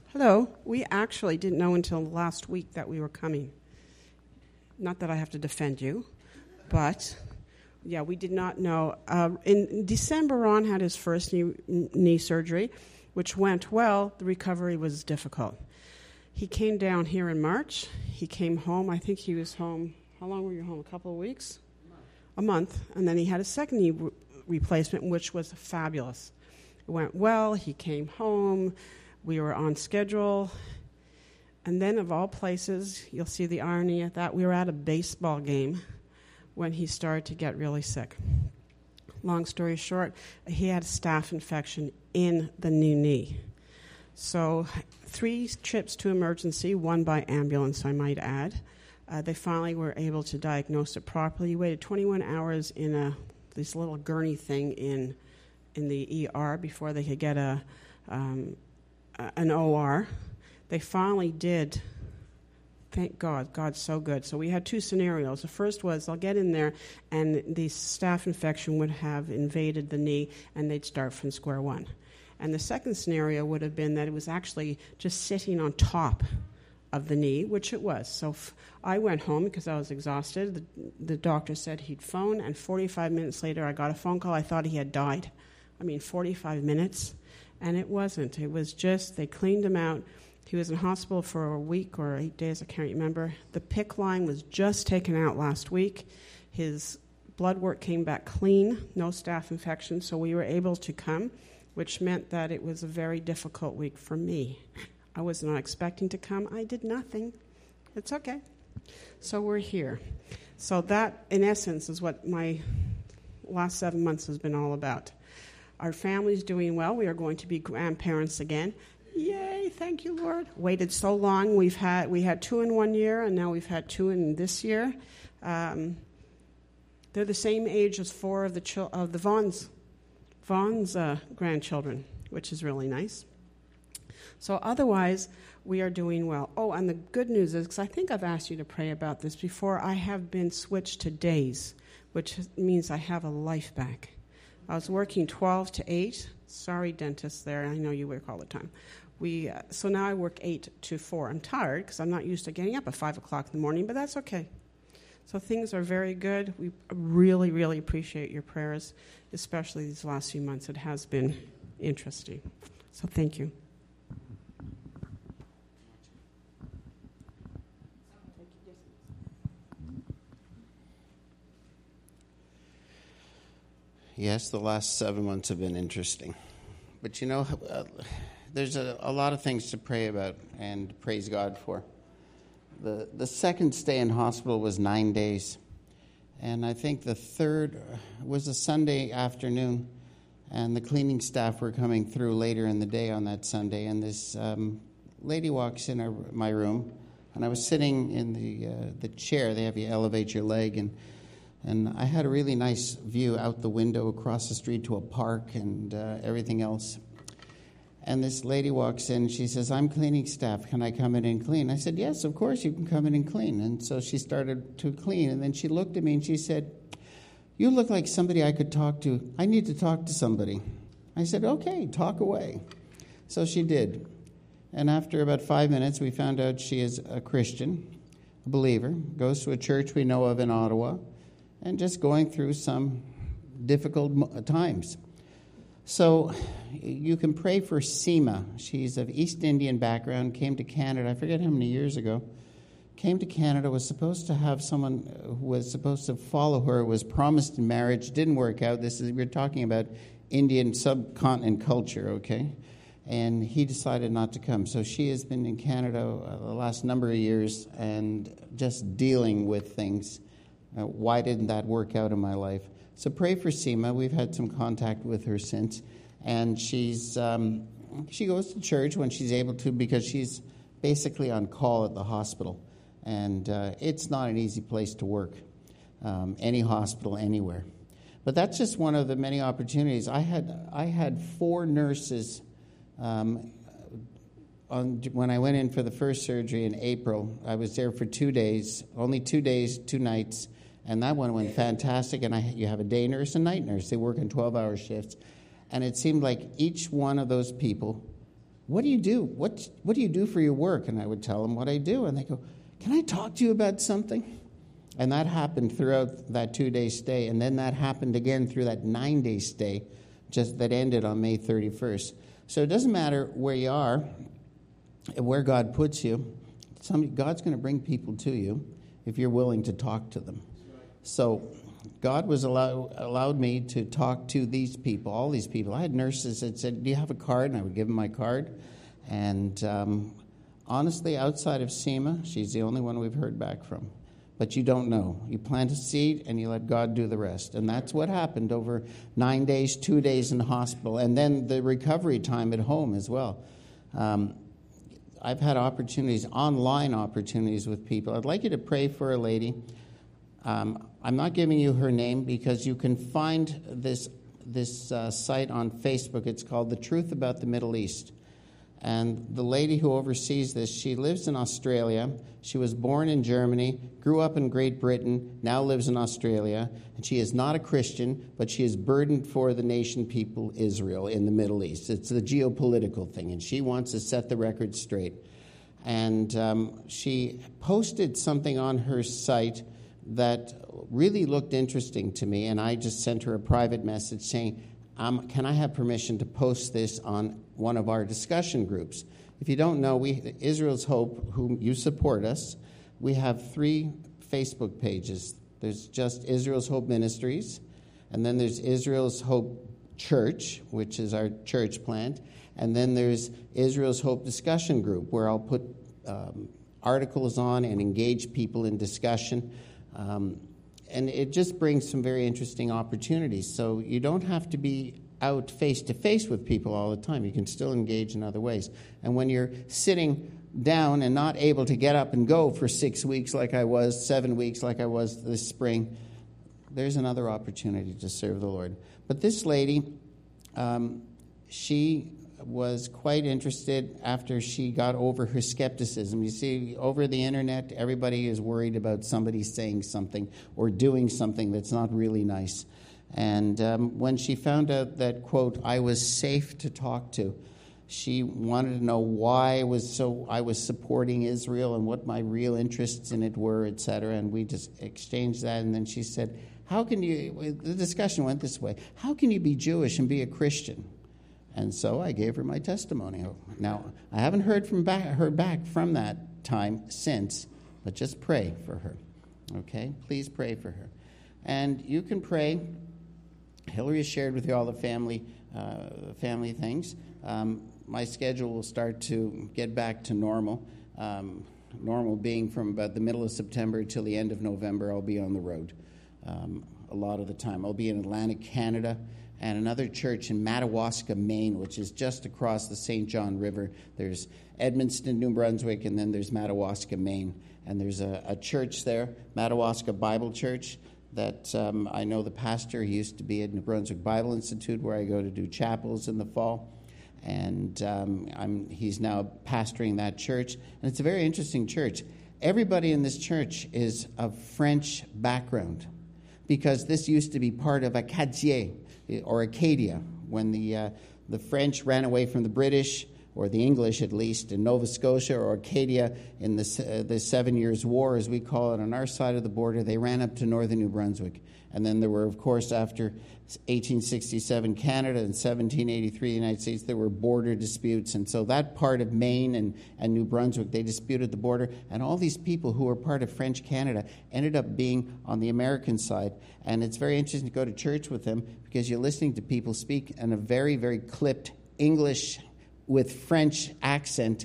Hello. We actually didn't know until last week that we were coming. Not that I have to defend you, but yeah, we did not know. In December, Ron had his first knee surgery, which went well. The recovery was difficult. He came down here in March. He came home. I think he was home. How long were you home? A couple of weeks? A month. And then he had a second knee replacement, which was fabulous. It went well. He came home. We were on schedule. And then, of all places, you'll see the irony of that, we were at a baseball game when he started to get really sick. Long story short, he had a staph infection in the new knee. So 3 trips to emergency, 1 by ambulance, I might add. They finally were able to diagnose it properly. He waited 21 hours in this little gurney thing in the ER before they could get an OR. They finally did. Thank God. God's so good. So we had 2 scenarios. The first was they'll get in there and the staph infection would have invaded the knee and they'd start from square one. And the second scenario would have been that it was actually just sitting on top of the knee, which it was. So I went home because I was exhausted. The doctor said he'd phone, and 45 minutes later I got a phone call. I thought he had died. 45 minutes. And it wasn't. It was just they cleaned him out. He was in hospital for a week or 8 days, I can't remember. The PICC line was just taken out last week. His blood work came back clean, no staph infection, so we were able to come, which meant that it was a very difficult week for me. I was not expecting to come. I did nothing. It's okay. So we're here. So that, in essence, is what my last 7 months has been all about. Our family's doing well. We are going to be grandparents again. Yay, thank you, Lord. Waited so long. We had 2 in 1 year, and now we've had 2 in this year. They're the same age as 4 of the Vaughn's grandchildren, which is really nice. So otherwise, we are doing well. Oh, and the good news is, because I think I've asked you to pray about this before, I have been switched to days, which means I have a life back. I was working 12 to 8. Sorry, dentists there. I know you work all the time. So now I work 8 to 4. I'm tired because I'm not used to getting up at 5 o'clock in the morning, but that's okay. So things are very good. We really, really appreciate your prayers, especially these last few months. It has been interesting. So thank you. Yes, the last 7 months have been interesting. But there's a lot of things to pray about and praise God for. The second stay in hospital was 9 days. And I think the third was a Sunday afternoon. And the cleaning staff were coming through later in the day on that Sunday. And this lady walks in my room. And I was sitting in the chair. They have you elevate your leg. And I had a really nice view out the window across the street to a park and everything else. And this lady walks in. She says, "I'm cleaning staff. Can I come in and clean?" I said, "Yes, of course you can come in and clean." And so she started to clean. And then she looked at me and she said, "You look like somebody I could talk to. I need to talk to somebody." I said, "Okay, talk away." So she did. And after about 5 minutes, we found out she is a Christian, a believer, goes to a church we know of in Ottawa, and just going through some difficult times. So you can pray for Seema. She's of East Indian background, came to Canada, I forget how many years ago, came to Canada, was supposed to have someone who was supposed to follow her, was promised in marriage, didn't work out. We're talking about Indian subcontinent culture, okay? And he decided not to come. So she has been in Canada the last number of years and just dealing with things. Why didn't that work out in my life? So pray for Seema. We've had some contact with her since. And she goes to church when she's able to because she's basically on call at the hospital. And it's not an easy place to work, any hospital, anywhere. But that's just one of the many opportunities. I had 4 nurses when I went in for the first surgery in April. I was there for 2 days, only 2 days, 2 nights. And that one went fantastic. And you have a day nurse and night nurse. They work in 12-hour shifts. And it seemed like each one of those people what do you do? What do you do for your work? And I would tell them what I do. And they go, can I talk to you about something? And that happened throughout that 2-day stay. And then that happened again through that 9-day stay, just that ended on May 31st. So it doesn't matter where you are, where God puts you. God's going to bring people to you if you're willing to talk to them. So God was allowed me to talk to these people, all these people. I had nurses that said, do you have a card? And I would give them my card. And honestly, outside of Seema, she's the only one we've heard back from. But you don't know. You plant a seed and you let God do the rest. And that's what happened over 9 days, 2 days in the hospital, and then the recovery time at home as well. I've had opportunities, online opportunities with people. I'd like you to pray for a lady. I'm not giving you her name because you can find this site on Facebook. It's called The Truth About the Middle East. And the lady who oversees this, she lives in Australia. She was born in Germany, grew up in Great Britain, now lives in Australia. And she is not a Christian, but she is burdened for the nation people Israel in the Middle East. It's the geopolitical thing, and she wants to set the record straight. And she posted something on her site that really looked interesting to me, and I just sent her a private message saying, can I have permission to post this on one of our discussion groups? If you don't know, Israel's Hope, whom you support us, we have 3 Facebook pages. There's just Israel's Hope Ministries, and then there's Israel's Hope Church, which is our church plant, and then there's Israel's Hope Discussion Group, where I'll put articles on and engage people in discussion. And it just brings some very interesting opportunities. So you don't have to be out face-to-face with people all the time. You can still engage in other ways. And when you're sitting down and not able to get up and go for 6 weeks like I was, 7 weeks like I was this spring, there's another opportunity to serve the Lord. But this lady, she was quite interested after she got over her skepticism. You see, over the internet, everybody is worried about somebody saying something or doing something that's not really nice. And when she found out that, quote, I was safe to talk to, she wanted to know why I was supporting Israel and what my real interests in it were, etc. And we just exchanged that. And then she said, the discussion went this way, how can you be Jewish and be a Christian? And so I gave her my testimony. Now, I haven't heard her back from that time since, but just pray for her, okay? Please pray for her. And you can pray. Hillary has shared with you all the family things. My schedule will start to get back to normal. Normal being from about the middle of September till the end of November, I'll be on the road a lot of the time. I'll be in Atlantic, Canada, and another church in Madawaska, Maine, which is just across the St. John River. There's Edmundston, New Brunswick, and then there's Madawaska, Maine. And there's a church there, Madawaska Bible Church, that I know the pastor. He used to be at New Brunswick Bible Institute, where I go to do chapels in the fall. And he's now pastoring that church. And it's a very interesting church. Everybody in this church is of French background, because this used to be part of Acadier, or Acadia, when the French ran away from the British, or the English at least, in Nova Scotia, or Acadia in the 7 Years' War, as we call it, on our side of the border. They ran up to northern New Brunswick. And then there were, of course, after 1867 Canada and 1783 the United States, there were border disputes. And so that part of Maine and New Brunswick, they disputed the border. And all these people who were part of French Canada ended up being on the American side. And it's very interesting to go to church with them, because you're listening to people speak in a very, very clipped English with French accent,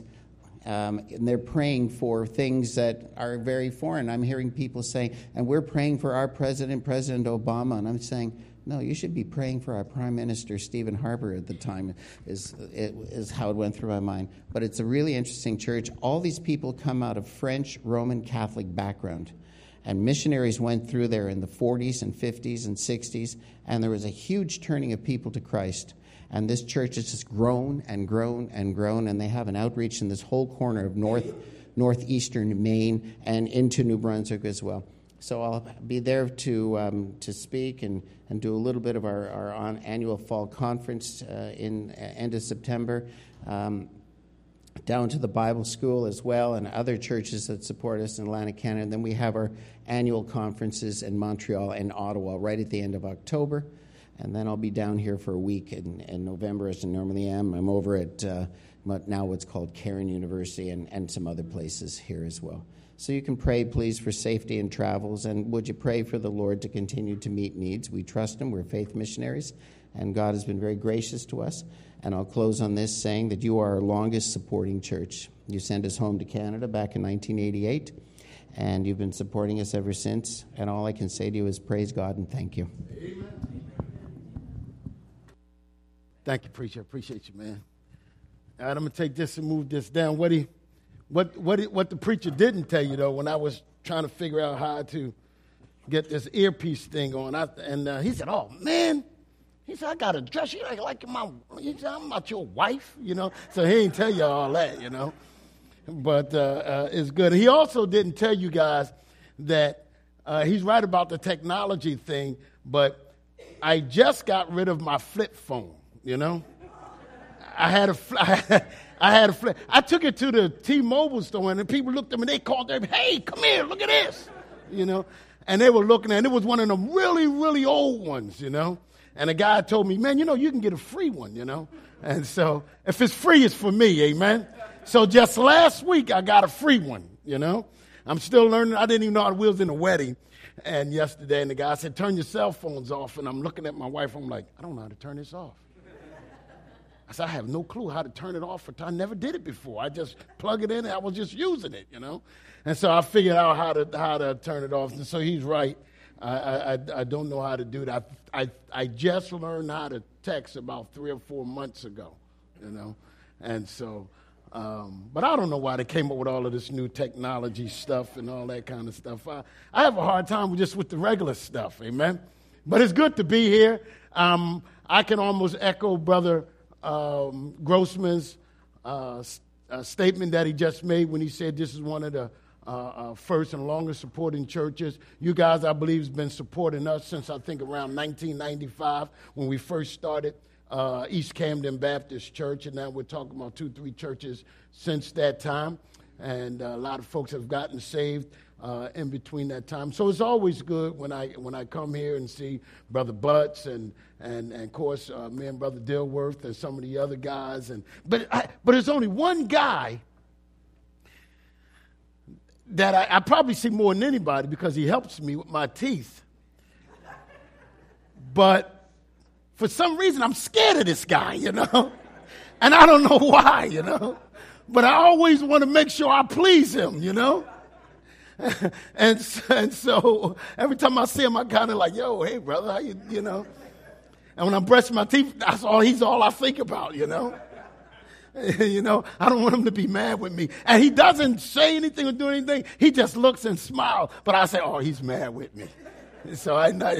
and they're praying for things that are very foreign. I'm hearing people saying, and we're praying for our president, President Obama, and I'm saying, no, you should be praying for our Prime Minister, Stephen Harper, at the time, is how it went through my mind. But it's a really interesting church. All these people come out of French Roman Catholic background. And missionaries went through there in the 40s and 50s and 60s, and there was a huge turning of people to Christ. And this church has just grown and grown and grown, and they have an outreach in this whole corner of northeastern Maine and into New Brunswick as well. So I'll be there to speak and do a little bit of our annual fall conference in end of September. down to the Bible school as well, and other churches that support us in Atlantic Canada. And then we have our annual conferences in Montreal and Ottawa right at the end of October. And then I'll be down here for a week in November, as I normally am. I'm over at now what's called Cairn University and some other places here as well. So you can pray, please, for safety in travels. And would you pray for the Lord to continue to meet needs? We trust Him. We're faith missionaries, and God has been very gracious to us. And I'll close on this saying that you are our longest supporting church. You sent us home to Canada back in 1988, and you've been supporting us ever since. And all I can say to you is praise God and thank you. Amen. Thank you, preacher. I appreciate you, man. All right, I'm going to take this and move this down. What the preacher didn't tell you, though, when I was trying to figure out how to get this earpiece thing on, he said, oh, man. He said, I got to dress you like I'm not your wife, So he didn't tell you all that, But it's good. He also didn't tell you guys that he's right about the technology thing, but I just got rid of my flip phone, I had a flip. I took it to the T-Mobile store, and the people looked at me. They called them, hey, come here, look at this, And they were looking at it. It was one of them really, really old ones, And the guy told me, man, you can get a free one, And so if it's free, it's for me, amen. So just last week, I got a free one, I'm still learning. I didn't even know how the wheels in a wedding. And yesterday, and the guy said, turn your cell phones off. And I'm looking at my wife. I'm like, I don't know how to turn this off. I said, I have no clue how to turn it off. I never did it before. I just plug it in, and I was just using it, And so I figured out how to turn it off. And so he's right. I don't know how to do that. I just learned how to text about 3 or 4 months ago, And so, but I don't know why they came up with all of this new technology stuff and all that kind of stuff. I have a hard time with the regular stuff, amen. But it's good to be here. I can almost echo Brother Grossman's statement that he just made when he said this is one of the first and longest supporting churches. You guys, I believe, has been supporting us since I think around 1995 when we first started East Camden Baptist Church, and now we're talking about 2-3 churches since that time, and a lot of folks have gotten saved in between that time. So it's always good when I come here and see Brother Butts and of course me and Brother Dilworth and some of the other guys. But there's only one guy that I probably see more than anybody because he helps me with my teeth. But for some reason I'm scared of this guy, and I don't know why, But I always want to make sure I please him, And so every time I see him, I kind of like, yo, hey, brother, how you, And when I'm brushing my teeth, he's all I think about, I don't want him to be mad with me. And he doesn't say anything or do anything. He just looks and smiles. But I say, oh, he's mad with me. So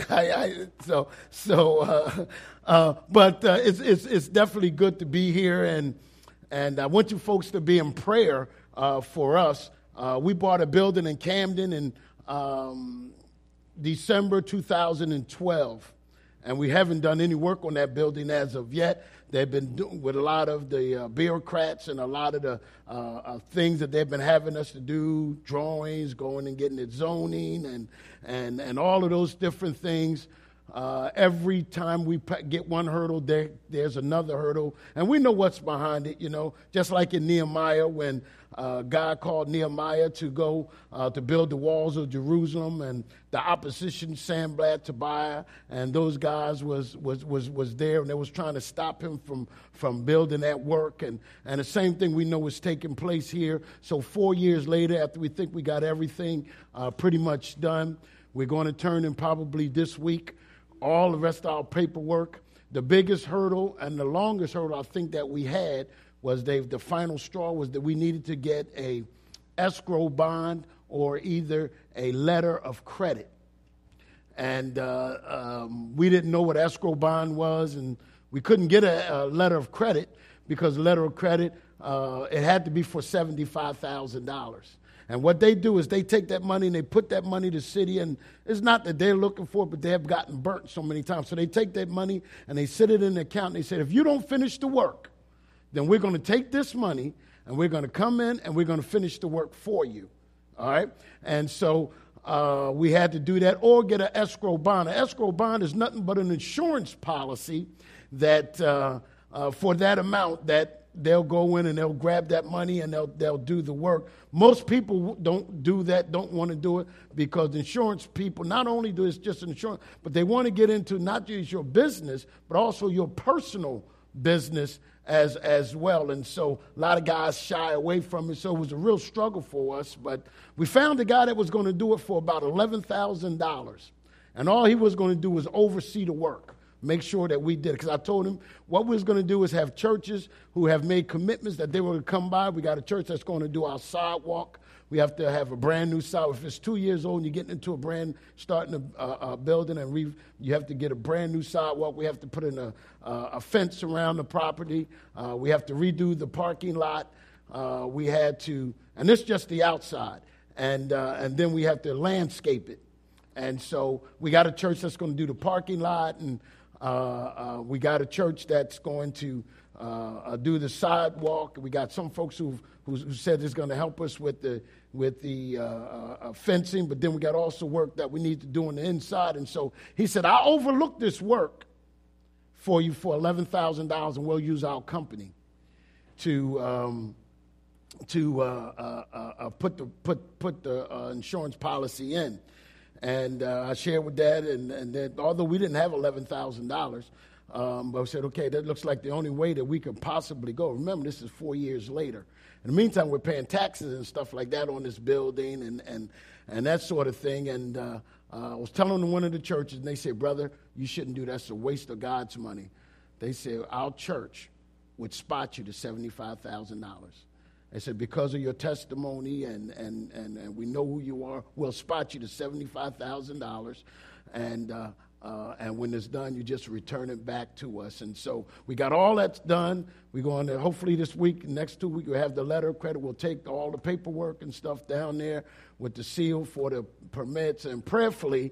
it's definitely good to be here. And I want you folks to be in prayer for us. We bought a building in Camden in December 2012, and we haven't done any work on that building as of yet. They've been doing with a lot of the bureaucrats and a lot of the things that they've been having us to do, drawings, going and getting it zoning, and all of those different things. Every time we get one hurdle, there's another hurdle. And we know what's behind it, just like in Nehemiah when God called Nehemiah to go to build the walls of Jerusalem, and the opposition, Sanballat, Tobiah, and those guys was there, and they was trying to stop him from building that work. And the same thing we know is taking place here. So 4 years later, after we think we got everything pretty much done, we're going to turn in probably this week all the rest of our paperwork. The biggest hurdle and the longest hurdle I think that we had was the final straw was that we needed to get a escrow bond or either a letter of credit. And we didn't know what escrow bond was, and we couldn't get a letter of credit because the letter of credit, it had to be for $75,000. And what they do is they take that money and they put that money to the city, and it's not that they're looking for it, but they have gotten burnt so many times. So they take that money and they sit it in the account, and they say, if you don't finish the work, then we're going to take this money and we're going to come in and we're going to finish the work for you. All right? And so we had to do that or get an escrow bond. An escrow bond is nothing but an insurance policy that for that amount that they'll go in and they'll grab that money and they'll do the work. Most people don't do that, don't want to do it, because insurance people not only do it's just insurance, but they want to get into not just your business, but also your personal business as well. And so a lot of guys shy away from it. So it was a real struggle for us. But we found a guy that was going to do it for about $11,000. And all he was going to do was oversee the work. Make sure that we did it. Because I told him what we was going to do is have churches who have made commitments that they were going to come by. We got a church that's going to do our sidewalk. We have to have a brand new sidewalk. If it's 2 years old and you're getting into starting a building, and you have to get a brand new sidewalk. We have to put in a fence around the property. We have to redo the parking lot. We had to, and this is just the outside. And then we have to landscape it. And so we got a church that's going to do the parking lot, and we got a church that's going to do the sidewalk. We got some folks who said it's going to help us with the fencing, but then we got also work that we need to do on the inside. And so he said, I'll overlook this work for you for $11,000, and we'll use our company to put the insurance policy in. And I shared with Dad, and that although we didn't have $11,000, but I said, okay, that looks like the only way that we could possibly go. Remember, this is 4 years later. In the meantime, we're paying taxes and stuff like that on this building and that sort of thing. And I was telling one of the churches, and they said, brother, you shouldn't do that. That's a waste of God's money. They said, our church would spot you to $75,000. They said, because of your testimony and we know who you are, we'll spot you to $75,000. And when it's done, you just return it back to us. And so we got all that's done. We're going to, hopefully this week, next 2 weeks, we'll have the letter of credit. We'll take all the paperwork and stuff down there with the seal for the permits. And prayerfully,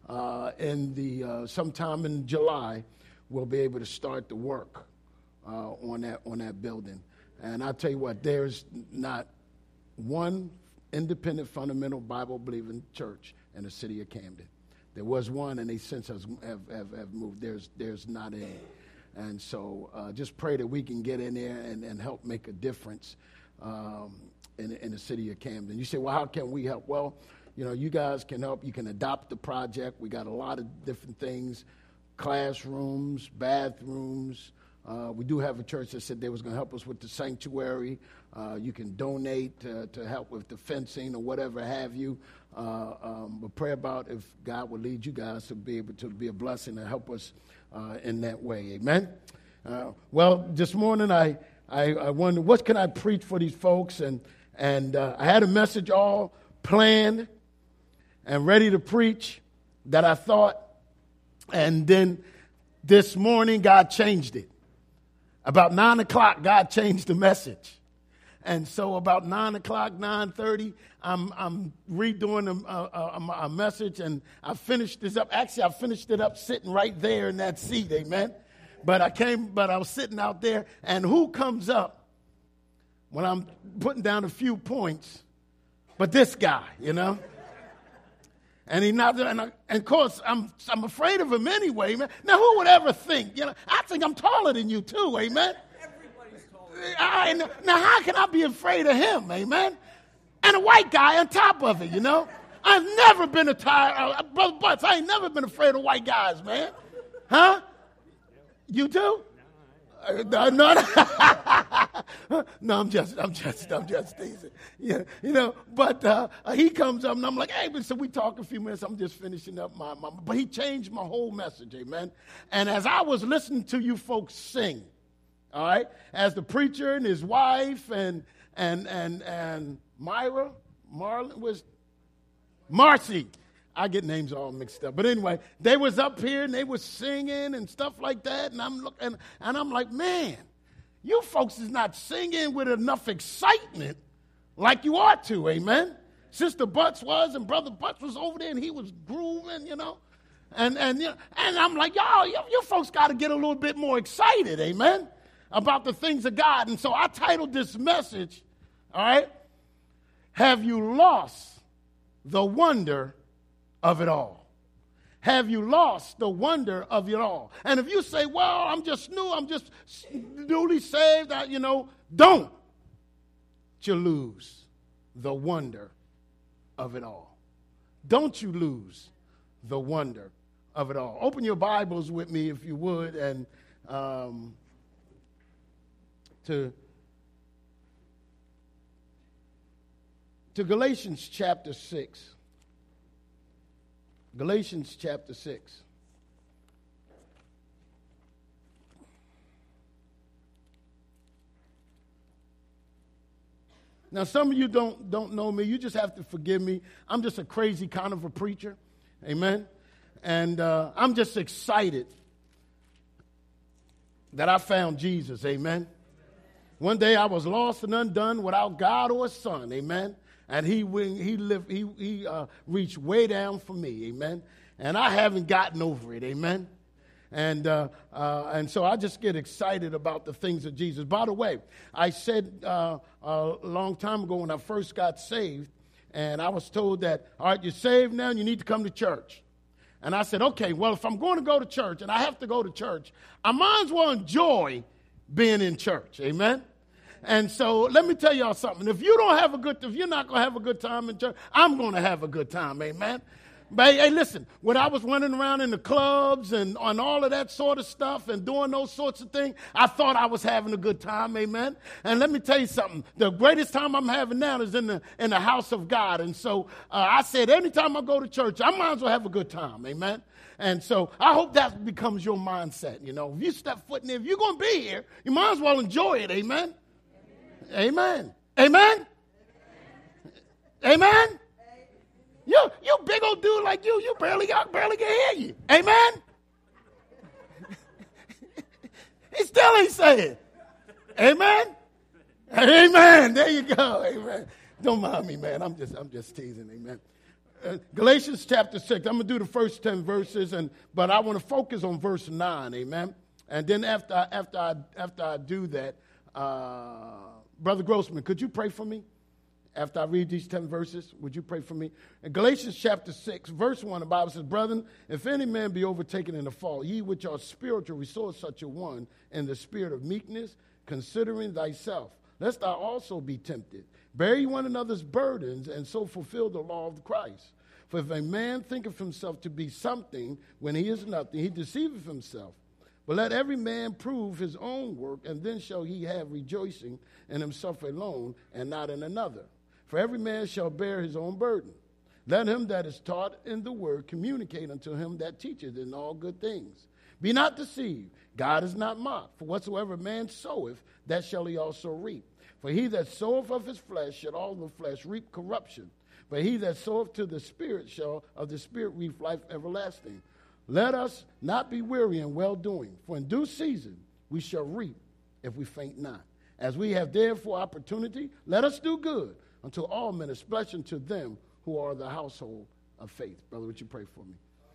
sometime in July, we'll be able to start the work on that building. And I'll tell you what, there's not one independent fundamental Bible-believing church in the city of Camden. There was one, and they since have moved. There's not any. And so just pray that we can get in there and help make a difference in the city of Camden. You say, well, how can we help? Well, you guys can help. You can adopt the project. We got a lot of different things, classrooms, bathrooms. We do have a church that said they was going to help us with the sanctuary. You can donate to help with the fencing or whatever have you. But pray about if God will lead you guys to be able to be a blessing and help us in that way. Amen? Well, this morning I wondered, what can I preach for these folks? And I had a message all planned and ready to preach that I thought. And then this morning, God changed it. About 9 o'clock, God changed the message. And so about 9 o'clock, 9:30, I'm redoing a message, and I finished this up. Actually, I finished it up sitting right there in that seat, amen? But I was sitting out there, and who comes up when I'm putting down a few points but this guy, And and of course, I'm afraid of him anyway, man. Now, who would ever think? I think I'm taller than you too, amen? Everybody's taller. Now, how can I be afraid of him, amen? And a white guy on top of it, I've never been Brother Butts, I ain't never been afraid of white guys, man. Huh? You do? No, I'm just teasing. Yeah, but he comes up and I'm like, hey, so we talk a few minutes. I'm just finishing up but he changed my whole message, amen. And as I was listening to you folks sing, all right, as the preacher and his wife and Marcy. I get names all mixed up. But anyway, they was up here and they was singing and stuff like that. And I'm looking and I'm like, man, you folks is not singing with enough excitement like you ought to, amen? Sister Butts was, and Brother Butts was over there and he was grooving, And I'm like, y'all, you folks got to get a little bit more excited, amen? about the things of God. And so I titled this message, all right, Have You Lost the Wonder of It All? Have you lost the wonder of it all? And if you say, well, I'm just new, I'm just newly saved, don't you lose the wonder of it all. Don't you lose the wonder of it all. Open your Bibles with me, if you would, and to Galatians chapter 6. Galatians chapter 6. Now, some of you don't know me. You just have to forgive me. I'm just a crazy kind of a preacher. Amen. And I'm just excited that I found Jesus. Amen. One day I was lost and undone without God or his son. Amen. And he reached way down for me, amen. And I haven't gotten over it, amen. And so I just get excited about the things of Jesus. By the way, I said a long time ago when I first got saved, and I was told that, all right, you're saved now, and you need to come to church. And I said, okay, well, if I'm going to go to church, and I have to go to church, I might as well enjoy being in church, amen. And so let me tell y'all something. If you're not going to have a good time in church, I'm going to have a good time, amen. But hey, listen, when I was running around in the clubs and on all of that sort of stuff and doing those sorts of things, I thought I was having a good time, amen. And let me tell you something. The greatest time I'm having now is in the house of God. And so I said, anytime I go to church, I might as well have a good time, amen. And so I hope that becomes your mindset, If you step foot in there, if you're going to be here, you might as well enjoy it, amen. Amen. Amen. Amen. You big old dude like you barely can hear you. Amen. He still ain't saying. Amen. Amen. There you go. Amen. Don't mind me, man. I'm just teasing. Amen. Galatians chapter 6. I'm gonna do the first 10 verses, but I want to focus on verse 9. Amen. And then after I do that. Brother Grossman, could you pray for me? After I read these 10 verses, would you pray for me? In Galatians chapter 6, verse 1, the Bible says, Brethren, if any man be overtaken in a fault, ye which are spiritual, restore such a one in the spirit of meekness, considering thyself, lest thou also be tempted. Bear ye one another's burdens, and so fulfill the law of Christ. For if a man thinketh himself to be something when he is nothing, he deceiveth himself. But let every man prove his own work, and then shall he have rejoicing in himself alone and not in another. For every man shall bear his own burden. Let him that is taught in the word communicate unto him that teacheth in all good things. Be not deceived. God is not mocked. For whatsoever man soweth, that shall he also reap. For he that soweth of his flesh shall all the flesh reap corruption. But he that soweth to the Spirit shall of the Spirit reap life everlasting. Let us not be weary in well-doing, for in due season we shall reap if we faint not. As we have therefore opportunity, let us do good unto all men, especially to them who are the household of faith. Brother, would you pray for me?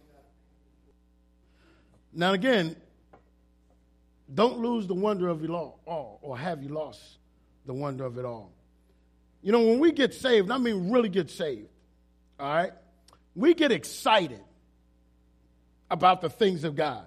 Now again, don't lose the wonder of it all, or have you lost the wonder of it all? When we get saved, I mean really get saved, all right, we get excited about the things of God,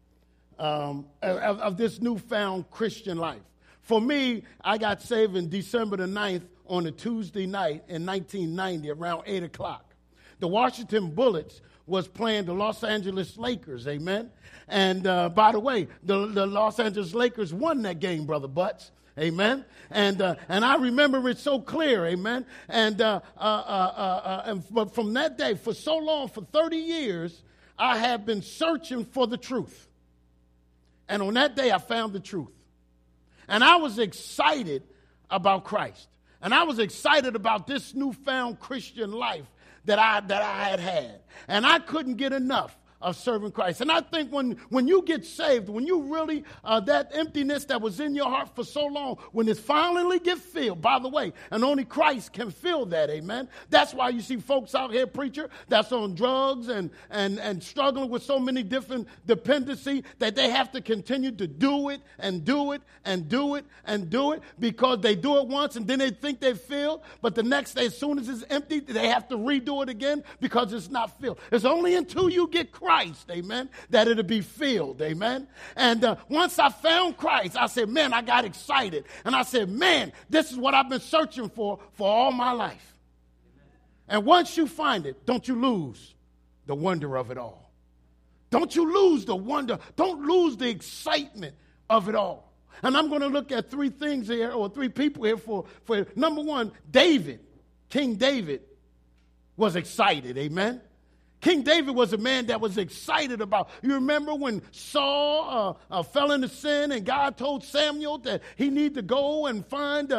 of this newfound Christian life. For me, I got saved in December the 9th on a Tuesday night in 1990 around 8 o'clock. The Washington Bullets was playing the Los Angeles Lakers, amen? And by the way, the Los Angeles Lakers won that game, Brother Butts. Amen. And I remember it so clear. Amen. But from that day, for so long, for 30 years, I have been searching for the truth. And on that day, I found the truth. And I was excited about Christ. And I was excited about this newfound Christian life that I had. And I couldn't get enough of serving Christ. And I think when you get saved, when you really, that emptiness that was in your heart for so long, when it finally gets filled, by the way, and only Christ can fill that, amen? That's why you see folks out here, preacher, that's on drugs and struggling with so many different dependency that they have to continue to do it and do it and do it and do it because they do it once and then they think they filled, but the next day, as soon as it's empty, they have to redo it again because it's not filled. It's only until you get Christ, amen, that it'll be filled, amen. And once I found Christ, I said, man, I got excited. And I said, man, this is what I've been searching for all my life. And once you find it, don't you lose the wonder of it all. Don't you lose the wonder. Don't lose the excitement of it all. And I'm going to look at three things here, or three people here for number one, David. King David was excited, amen. King David was a man that was excited about. You remember when Saul fell into sin and God told Samuel that he needed to go and find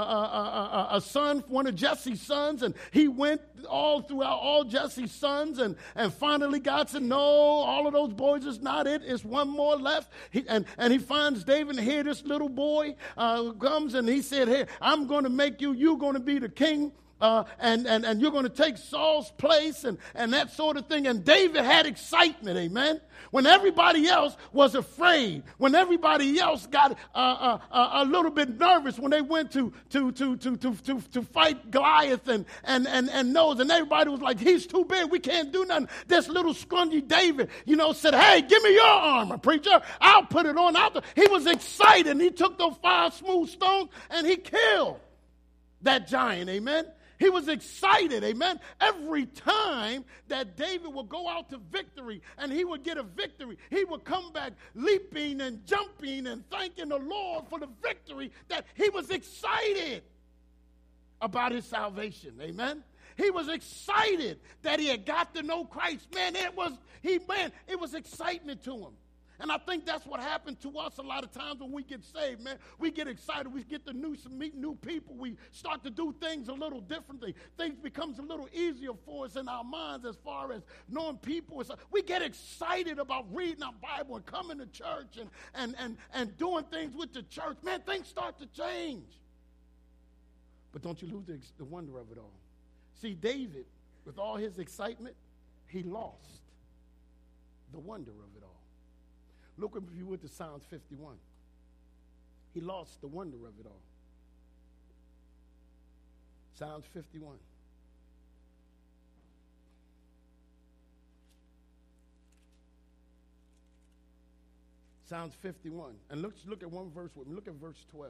a son, one of Jesse's sons, and he went all throughout all Jesse's sons, and finally God said, no, all of those boys is not it. It's one more left. And he finds David, and here this little boy comes, and he said, hey, I'm going to make you're going to be the king. And you're going to take Saul's place and that sort of thing. And David had excitement, amen. When everybody else was afraid, when everybody else got a little bit nervous when they went to fight Goliath and those, and everybody was like, he's too big, we can't do nothing. This little scrunchy David, said, hey, give me your armor, preacher. I'll put it on. He was excited, and he took those 5 smooth stones and he killed that giant, amen. He was excited, amen. Every time that David would go out to victory and he would get a victory, he would come back leaping and jumping and thanking the Lord for the victory, that he was excited about his salvation, amen. He was excited that he had got to know Christ. Man, it was excitement to him. And I think that's what happened to us a lot of times when we get saved, man. We get excited. We get to meet new people. We start to do things a little differently. Things becomes a little easier for us in our minds as far as knowing people. We get excited about reading our Bible and coming to church and doing things with the church. Man, things start to change. But don't you lose the wonder of it all. See, David, with all his excitement, he lost the wonder of it all. Look, if you would, to Psalms 51. He lost the wonder of it all. Psalms 51. Psalms 51. And look at one verse with me. Look at verse 12.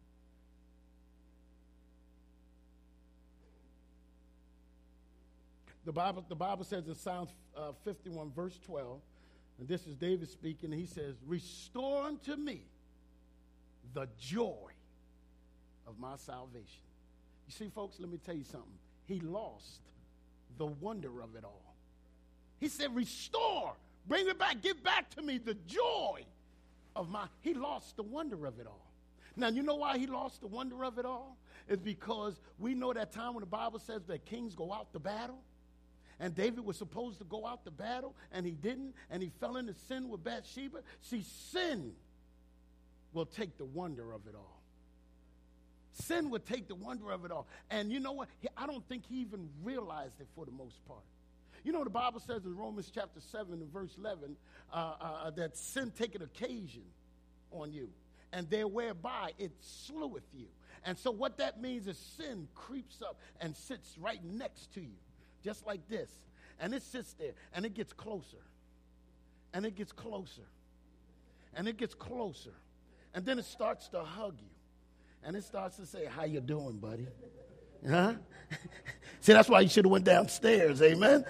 The Bible says in Psalms 51, verse 12, and this is David speaking, he says, restore unto me the joy of my salvation. You see, folks, let me tell you something. He lost the wonder of it all. He said, restore, bring it back, give back to me the joy of he lost the wonder of it all. Now, you know why he lost the wonder of it all? It's because we know that time when the Bible says that kings go out to battle. And David was supposed to go out to battle, and he didn't, and he fell into sin with Bathsheba. See, sin will take the wonder of it all. Sin would take the wonder of it all. And you know what? I don't think he even realized it for the most part. You know, the Bible says in Romans chapter 7 and verse 11 that sin taketh occasion on you, and there whereby it sleweth you. And so what that means is sin creeps up and sits right next to you. Just like this. And it sits there, and it gets closer. And it gets closer. And it gets closer. And then it starts to hug you. And it starts to say, how you doing, buddy? Huh? See, that's why you should have went downstairs, amen?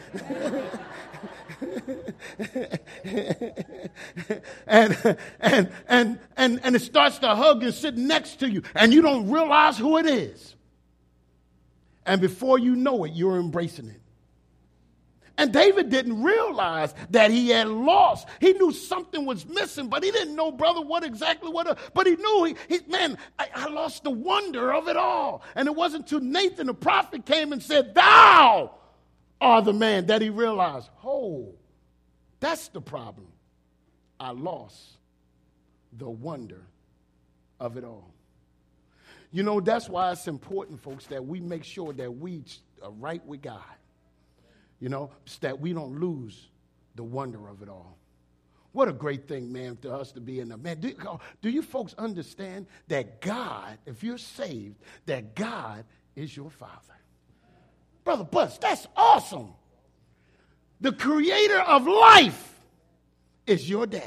and it starts to hug and sit next to you, and you don't realize who it is. And before you know it, you're embracing it. And David didn't realize that he had lost. He knew something was missing, but he didn't know, brother, what. But he knew, I lost the wonder of it all. And it wasn't until Nathan the prophet came and said, thou art the man, that he realized, oh, That's the problem. I lost the wonder of it all. You know, that's why it's important, folks, that we make sure that we are right with God. You know, so that we don't lose the wonder of it all. What a great thing, man, to us to be in the man. Do you folks understand that God, if you're saved, that God is your Father? Brother Butts, that's awesome. The creator of life is your daddy.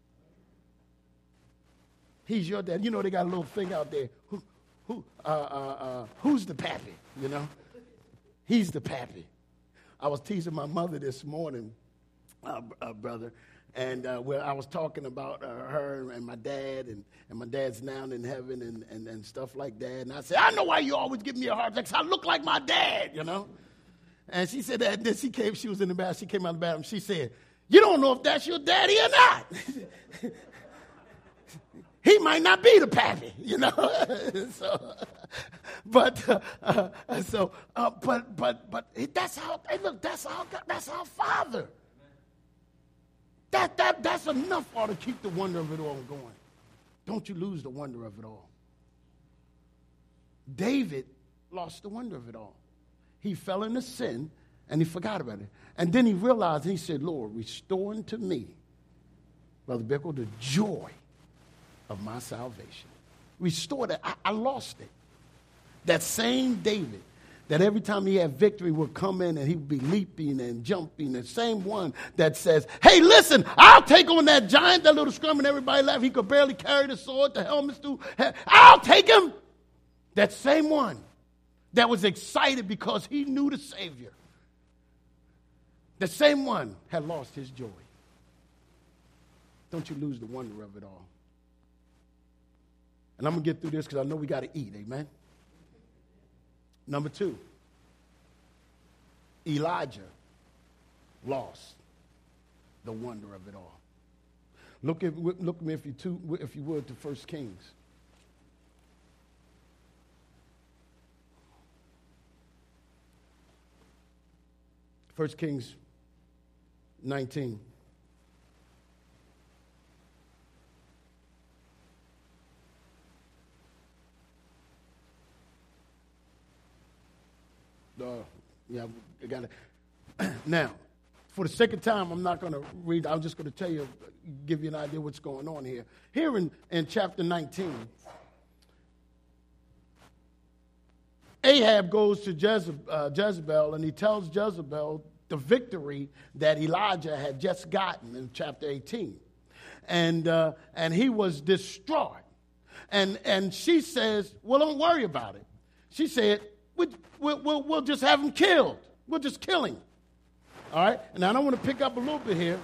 He's your dad. You know, they got a little thing out there. Who's the pappy? You know, he's the pappy. I was teasing my mother this morning, brother, and where I was talking about her and my dad, and my dad's now in heaven and stuff like that. And I said, I know why you always give me a hard time, 'cause I look like my dad, you know. And she said that. And then she was in the bathroom. She came out of the bathroom. She said, you don't know if that's your daddy or not. He might not be the pappy, you know. But that's how. Hey, look, that's our Father. That's enough for to keep the wonder of it all going. Don't you lose the wonder of it all. David lost the wonder of it all. He fell into sin and he forgot about it. And then he realized, and he said, Lord, restore unto me, Brother Bickle, the joy of my salvation. Restore that. I lost it. That same David that every time he had victory would come in and he would be leaping and jumping. The same one that says, hey, listen, I'll take on that giant, that little scrum, and everybody laughed. He could barely carry the sword, the helmets through. I'll take him. That same one that was excited because he knew the Savior. The same one had lost his joy. Don't you lose the wonder of it all. And I'm going to get through this because I know we got to eat, amen? Number 2, Elijah lost the wonder of it all. Look at me if you would to 1 Kings. 1 Kings 19. I got it. Now, for the second time, I'm not going to read. I'm just going to tell you, give you an idea what's going on here. Here in chapter 19, Ahab goes to Jezebel, and he tells Jezebel the victory that Elijah had just gotten in chapter 18. And he was distraught. And she says, well, don't worry about it. She said, we'll just have him killed. We'll just kill him. All right? And I don't want to pick up a little bit here.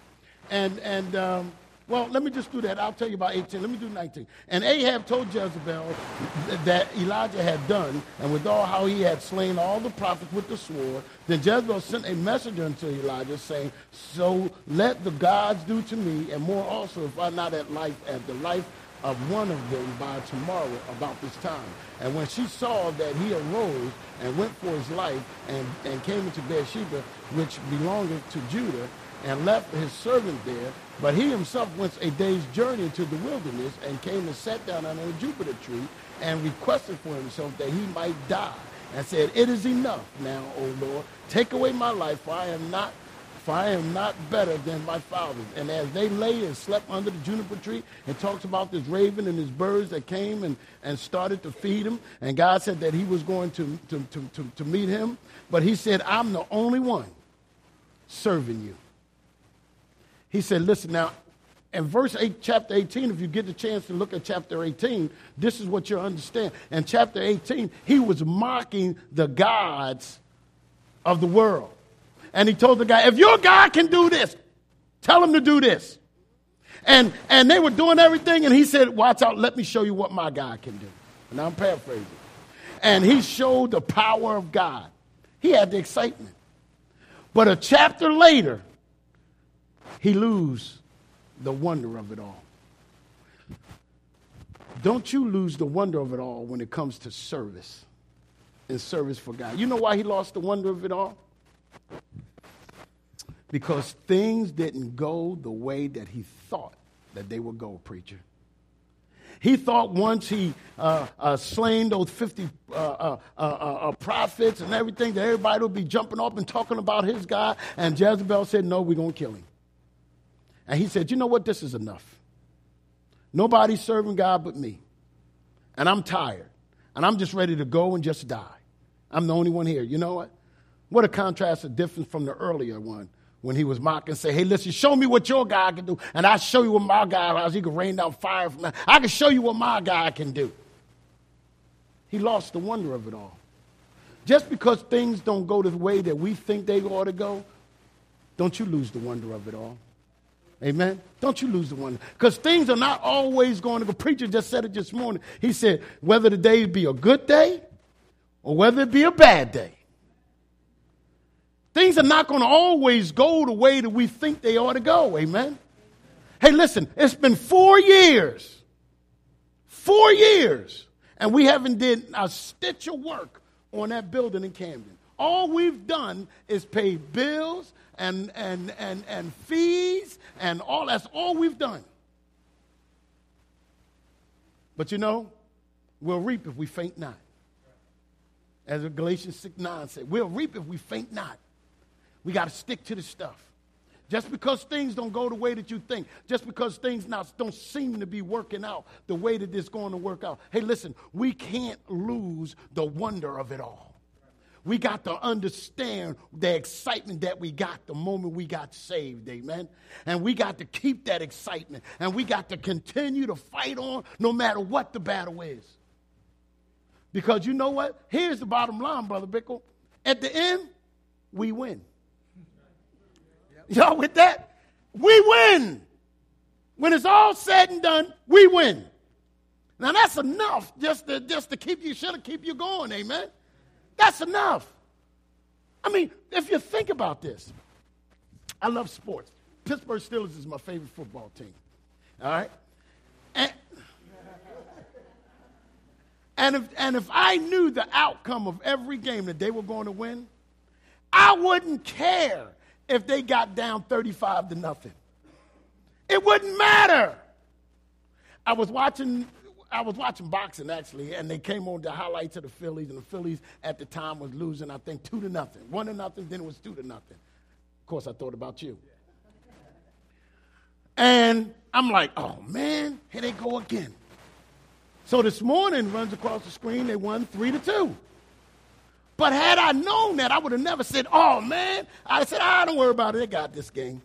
Well, let me just do that. I'll tell you about 18. Let me do 19. And Ahab told Jezebel that Elijah had done, and withal how he had slain all the prophets with the sword. Then Jezebel sent a messenger unto Elijah, saying, so let the gods do to me, and more also, if I not at the life of one of them by tomorrow about this time. And when she saw that he arose and went for his life and came into Beersheba, which belongeth to Judah, and left his servant there, but he himself went a day's journey into the wilderness and came and sat down under a Jupiter tree and requested for himself that he might die, and said, it is enough now, O Lord, take away my life, for I am not better than my fathers. And as they lay and slept under the juniper tree, it talks about this raven and his birds that came and started to feed him. And God said that he was going to meet him. But he said, I'm the only one serving you. He said, listen, now, in verse 8, chapter 18, if you get the chance to look at chapter 18, this is what you'll understand. In chapter 18, he was mocking the gods of the world. And he told the guy, if your God can do this, tell him to do this. And they were doing everything, and he said, watch out, let me show you what my God can do. And I'm paraphrasing. And he showed the power of God. He had the excitement. But a chapter later, he lose the wonder of it all. Don't you lose the wonder of it all when it comes to service and service for God. You know why he lost the wonder of it all? Because things didn't go the way that he thought that they would go, preacher. He thought once he slain those 50 prophets and everything, that everybody would be jumping up and talking about his guy. And Jezebel said, no, we're going to kill him. And he said, you know what? This is enough. Nobody's serving God but me. And I'm tired. And I'm just ready to go and just die. I'm the only one here. You know what? What a contrast of difference from the earlier one when he was mocking and say, hey, listen, show me what your God can do. And I'll show you what my God has. He can rain down fire from that. I can show you what my God can do. He lost the wonder of it all. Just because things don't go the way that we think they ought to go, don't you lose the wonder of it all. Amen? Don't you lose the wonder. Because things are not always going to go. Preacher just said it this morning. He said, whether the day be a good day or whether it be a bad day, things are not going to always go the way that we think they ought to go. Amen? Hey, listen, it's been 4 years. 4 years. And we haven't did a stitch of work on that building in Camden. All we've done is pay bills and fees and all. That's all we've done. But you know, we'll reap if we faint not. As Galatians 6:9 said, we'll reap if we faint not. We got to stick to the stuff. Just because things don't go the way that you think, just because things don't seem to be working out the way that it's going to work out. Hey, listen, we can't lose the wonder of it all. We got to understand the excitement that we got the moment we got saved, amen? And we got to keep that excitement. And we got to continue to fight on no matter what the battle is. Because you know what? Here's the bottom line, Brother Bickle. At the end, we win. Y'all with that? We win. When it's all said and done, we win. Now that's enough just to keep you going, amen? That's enough. I mean, if you think about this, I love sports. Pittsburgh Steelers is my favorite football team. All right? And if I knew the outcome of every game that they were going to win, I wouldn't care if they got down 35-0. It wouldn't matter. I was watching boxing, actually, and they came on the highlights of the Phillies, and the Phillies at the time was losing, I think, 2-0. 1-0, then it was 2-0. Of course, I thought about you. And I'm like, oh, man, here they go again. So this morning, runs across the screen, they won 3-2. But had I known that, I would have never said, oh, man. I said, don't worry about it. They got this game.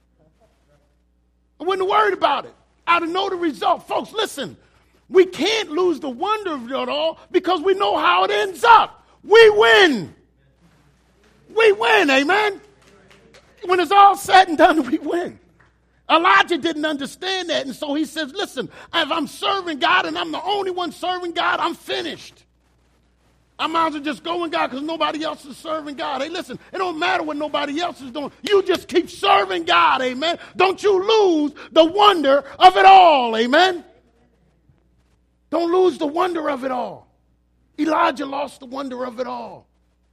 I wouldn't have worried about it. I'd have known the result. Folks, listen. We can't lose the wonder of it all because we know how it ends up. We win. We win, amen? When it's all said and done, we win. Elijah didn't understand that, and so he says, listen, if I'm serving God and I'm the only one serving God, I'm finished. I might as well just go in God because nobody else is serving God. Hey, listen, it don't matter what nobody else is doing. You just keep serving God, amen? Don't you lose the wonder of it all, amen? Don't lose the wonder of it all. Elijah lost the wonder of it all.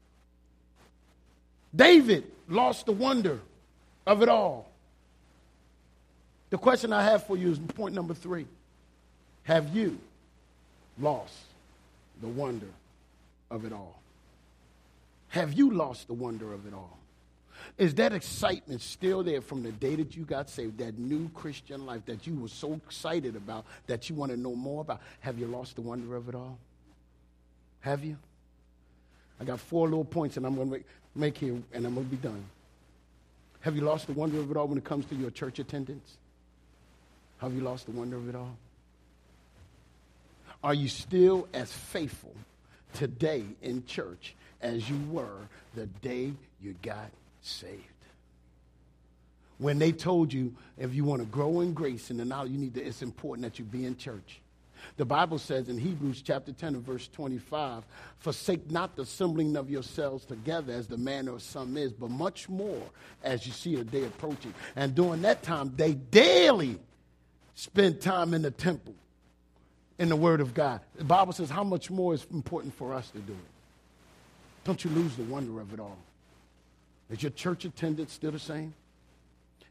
David lost the wonder of it all. The question I have for you is point number 3. Have you lost the wonder of it all? Have you lost the wonder of it all? Is that excitement still there from the day that you got saved, that new Christian life that you were so excited about, that you want to know more about? Have you lost the wonder of it all? Have you? I got 4 little points and I'm going to make here and I'm going to be done. Have you lost the wonder of it all when it comes to your church attendance? Have you lost the wonder of it all? Are you still as faithful today in church as you were the day you got saved? When they told you if you want to grow in grace and the knowledge, it's important that you be in church. The Bible says in Hebrews chapter 10 and verse 25, forsake not the assembling of yourselves together as the manner of some is, but much more as you see a day approaching. And during that time, they daily spend time in the temple, in the Word of God. The Bible says how much more is important for us to do it. Don't you lose the wonder of it all. Is your church attendance still the same?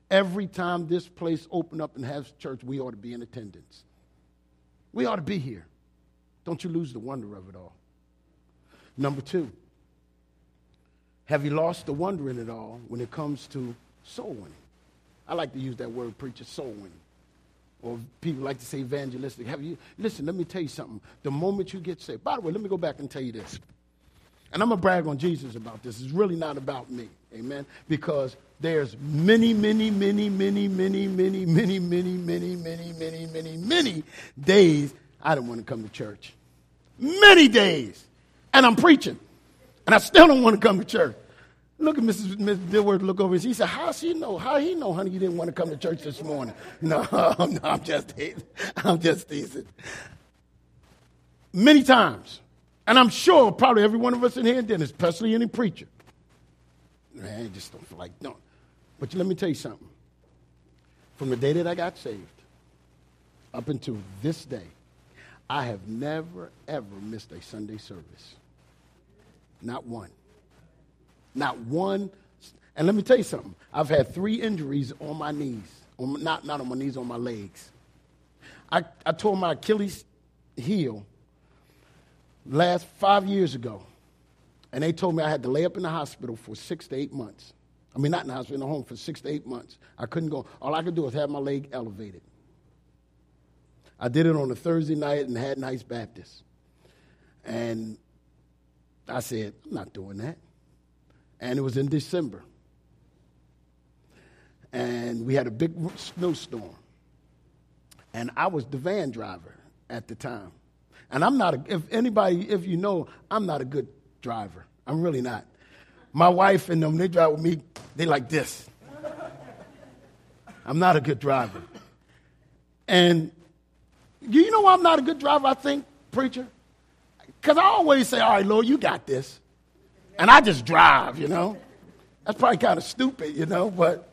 every time this place open up and has church, we ought to be in attendance. We ought to be here. Don't you lose the wonder of it all. Number 2, have you lost the wonder in it all when it comes to soul winning? I like to use that word, preacher, soul winning. Or people like to say evangelistic. Listen, let me tell you something. The moment you get saved, by the way, let me go back and tell you this. And I'm going to brag on Jesus about this. It's really not about me. Amen. Because there's many days I didn't want to come to church. Many days. And I'm preaching. And I still don't want to come to church. Look at Miss Dilworth look over and she said, how he know, honey, you didn't want to come to church this morning? No, I'm just teasing. Many times. And I'm sure probably every one of us in here did, especially any preacher. Man, I just don't feel like, no. But let me tell you something. From the day that I got saved up until this day, I have never, ever missed a Sunday service. Not one. Not one. And let me tell you something. I've had 3 injuries on my knees. Not on my knees, on my legs. I tore my Achilles heel last 5 years ago. And they told me I had to lay up in the hospital for 6 to 8 months. I mean, not in the hospital, in the home for 6 to 8 months. I couldn't go. All I could do was have my leg elevated. I did it on a Thursday night in Haddon Heights Baptist. And I said, I'm not doing that. And it was in December. And we had a big snowstorm. And I was the van driver at the time. And I'm not, if you know, I'm not a good driver. I'm really not. My wife and them, they drive with me, they like this. I'm not a good driver. And you know why I'm not a good driver, I think, preacher? Because I always say, all right, Lord, you got this. And I just drive, you know. That's probably kind of stupid, you know, but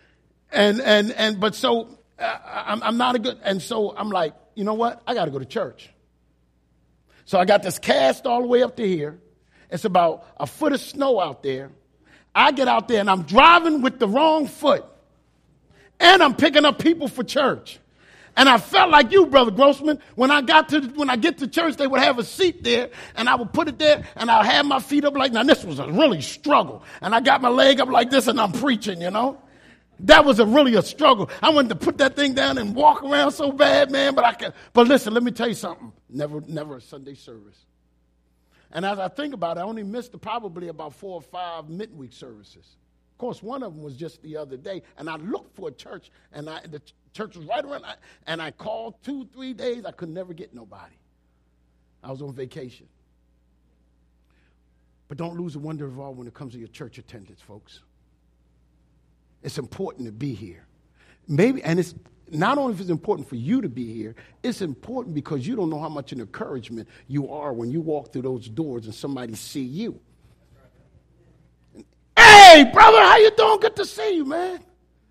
so I'm not a good, and so I'm like, you know what? I got to go to church. So I got this cast all the way up to here. It's about a foot of snow out there. I get out there and I'm driving with the wrong foot. And I'm picking up people for church. And I felt like you, Brother Grossman, when I get to church, they would have a seat there, and I would put it there, and I'll have my feet up like, now this was a really struggle. And I got my leg up like this, and I'm preaching, you know. That was really a struggle. I wanted to put that thing down and walk around so bad, man, but listen, let me tell you something. Never a Sunday service. And as I think about it, I only missed probably about 4 or 5 midweek services. Of course, one of them was just the other day, and I looked for a church, and the church was right around, and I called 2-3 days. I could never get nobody. I was on vacation. But don't lose the wonder of all when it comes to your church attendance, folks. It's important to be here. Maybe, and it's not only if it's important for you to be here, it's important because you don't know how much an encouragement you are when you walk through those doors and somebody see you. Hey, brother, how you doing? Good to see you, man.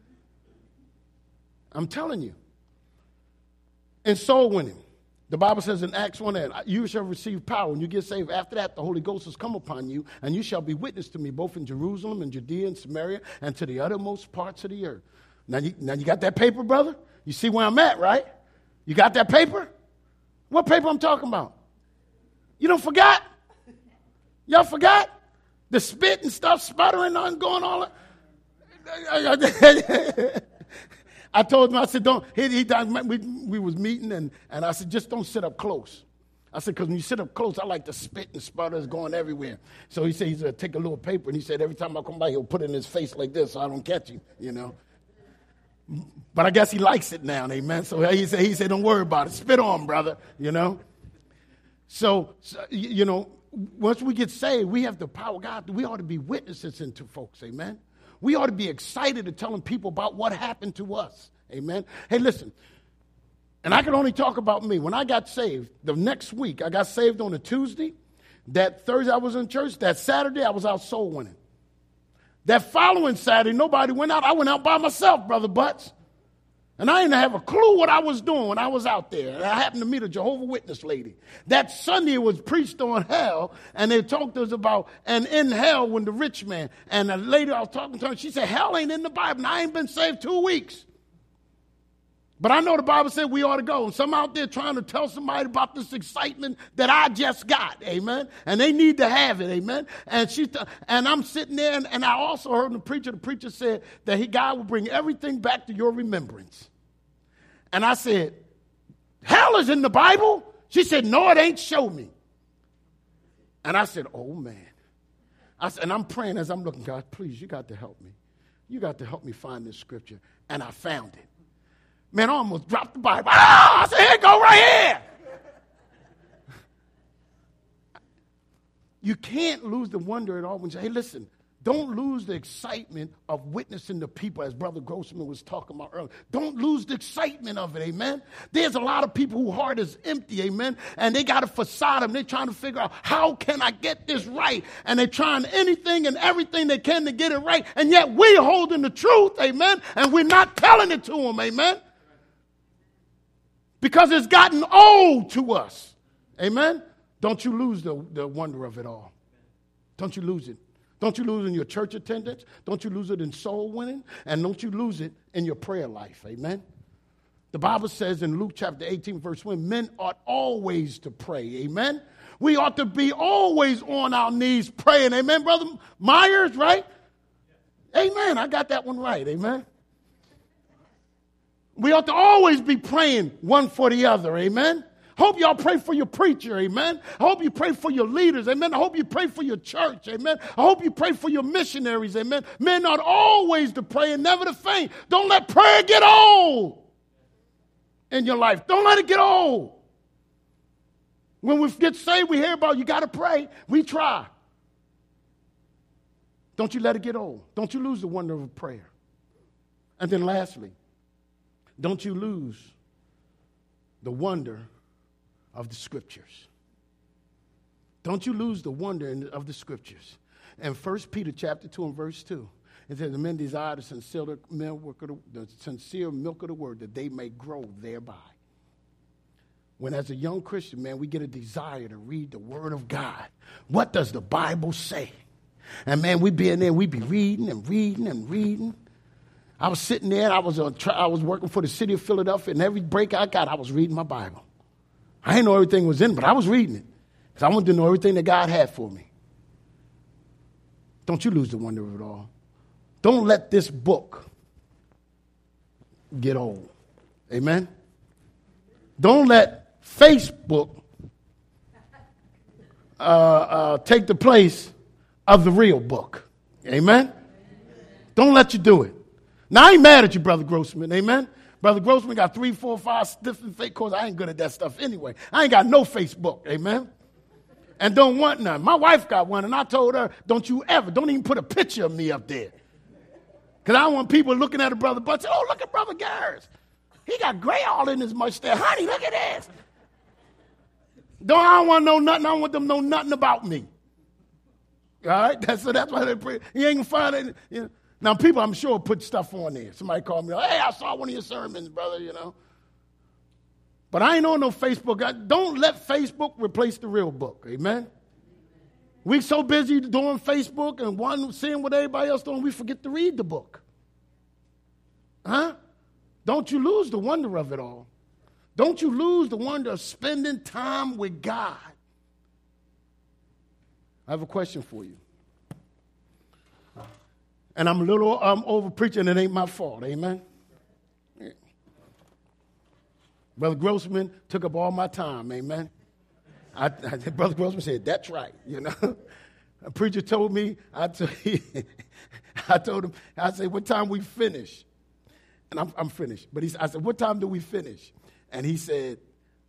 I'm telling you. And soul winning. The Bible says in Acts 1:8, you shall receive power when you get saved. After that, the Holy Ghost has come upon you, and you shall be witness to me both in Jerusalem and Judea and Samaria and to the uttermost parts of the earth. Now you got that paper, brother? You see where I'm at, right? You got that paper? What paper I'm talking about? You don't forgot? Y'all forgot? The spit and stuff sputtering on, going all that. I told him, I said, don't, we was meeting, and I said, just don't sit up close. I said, because when you sit up close, I like the spit and sputters going everywhere. So he said, he's going to take a little paper, and he said, every time I come by, he'll put it in his face like this so I don't catch him, you know. But I guess he likes it now, amen. So he said, don't worry about it. Spit on, brother, you know. So you know, once we get saved, we have the power of God. We ought to be witnesses into folks, amen. We ought to be excited to telling people about what happened to us, amen. Hey, listen, and I can only talk about me. When I got saved, the next week, I got saved on a Tuesday. That Thursday, I was in church. That Saturday, I was out soul winning. That following Saturday, nobody went out. I went out by myself, Brother Butts. And I didn't have a clue what I was doing when I was out there. And I happened to meet a Jehovah's Witness lady. That Sunday it was preached on hell, and they talked to us about, and in hell when the rich man, and the lady I was talking to her, she said, hell ain't in the Bible, and I ain't been saved 2 weeks. But I know the Bible said we ought to go. And some out there trying to tell somebody about this excitement that I just got, amen? And they need to have it, amen? And and I'm sitting there, and I also heard the preacher said that God will bring everything back to your remembrance. And I said, hell is in the Bible? She said, no, it ain't. Show me. And I said, oh, man. And I'm praying as I'm looking, God, please, you got to help me. You got to help me find this scripture. And I found it. Man, I almost dropped the Bible. I said, here, go right here. You can't lose the wonder at all when you say, hey, listen, don't lose the excitement of witnessing the people, as Brother Grossman was talking about earlier. Don't lose the excitement of it, amen? There's a lot of people whose heart is empty, amen? And they got a facade and they're trying to figure out, how can I get this right? And they're trying anything and everything they can to get it right. And yet we're holding the truth, amen? And we're not telling it to them, amen? Because it's gotten old to us. Amen? Don't you lose the wonder of it all. Don't you lose it. Don't you lose it in your church attendance. Don't you lose it in soul winning. And don't you lose it in your prayer life. Amen? The Bible says in Luke chapter 18, verse 1, men ought always to pray. Amen? We ought to be always on our knees praying. Amen, Brother Myers, right? Amen. I got that one right. Amen? We ought to always be praying one for the other, amen? Hope y'all pray for your preacher, amen? I hope you pray for your leaders, amen? I hope you pray for your church, amen? I hope you pray for your missionaries, amen? Men ought always to pray and never to faint. Don't let prayer get old in your life. Don't let it get old. When we get saved, we hear about you got to pray. We try. Don't you let it get old. Don't you lose the wonder of prayer. And then lastly, don't you lose the wonder of the scriptures. Don't you lose the wonder of the scriptures. In 1 Peter chapter 2 and verse 2, it says, the men desire the sincere milk of the word, that they may grow thereby. When as a young Christian, man, we get a desire to read the word of God. What does the Bible say? And man, we be in there, we be reading and reading and reading. I was sitting there, I was working for the city of Philadelphia, and every break I got, I was reading my Bible. I didn't know everything was in it, but I was reading it because I wanted to know everything that God had for me. Don't you lose the wonder of it all. Don't let this book get old. Amen? Don't let Facebook take the place of the real book. Amen? Don't let you do it. Now, I ain't mad at you, Brother Grossman, amen? Brother Grossman got 3, 4, 5 different fake courses. I ain't good at that stuff anyway. I ain't got no Facebook, amen? And don't want none. My wife got one, and I told her, don't even put a picture of me up there. Because I don't want people looking at a brother, but say, oh, look at Brother Garris. He got gray all in his mustache. Honey, look at this. I don't want to know nothing. I don't want them to know nothing about me. All right? That's why they pray. You ain't going to find it, you know. Now, people, I'm sure, put stuff on there. Somebody called me, hey, I saw one of your sermons, brother, you know. But I ain't on no Facebook. Don't let Facebook replace the real book, amen? We so busy doing Facebook and seeing what everybody else doing, we forget to read the book. Huh? Don't you lose the wonder of it all. Don't you lose the wonder of spending time with God. I have a question for you. And I'm a little over preaching, it ain't my fault, amen? Yeah. Brother Grossman took up all my time, amen? Brother Grossman said, that's right, you know? A preacher told me, I told him, I said, what time we finish? And I'm finished. But I said, what time do we finish? And he said,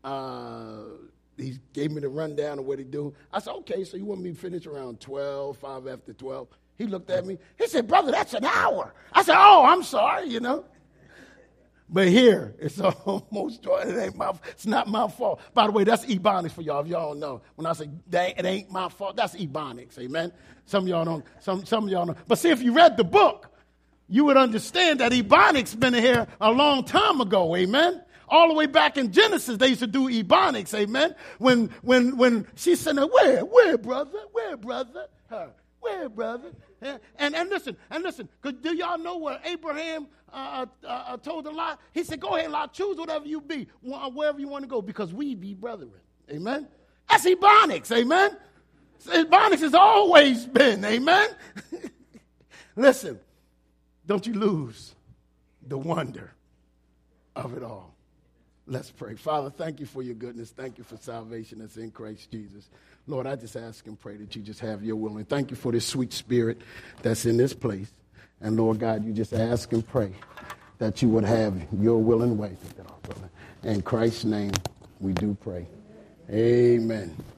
he gave me the rundown of what he do. I said, okay, so you want me to finish around 12, 5 after 12? He looked at me. He said, brother, that's an hour. I said, oh, I'm sorry, you know. But here, it's almost, it's not my fault. By the way, that's Ebonics for y'all, if y'all don't know. When I say it ain't my fault, that's Ebonics, amen. Some of y'all don't. Some of y'all know. But see, if you read the book, you would understand that Ebonics been here a long time ago, amen? All the way back in Genesis, they used to do Ebonics, amen? When she said, where, brother? Where, brother? Where, brother? And listen, because do y'all know what Abraham told Lot? He said, go ahead, Lot, choose whatever you be, wherever you want to go, because we be brethren, amen? That's Ebonics, amen? Ebonics has always been, amen? Listen, don't you lose the wonder of it all. Let's pray. Father, thank you for your goodness. Thank you for salvation that's in Christ Jesus. Lord, I just ask and pray that you just have your will. And thank you for this sweet spirit that's in this place. And Lord God, you just ask and pray that you would have your will and way. In Christ's name, we do pray. Amen.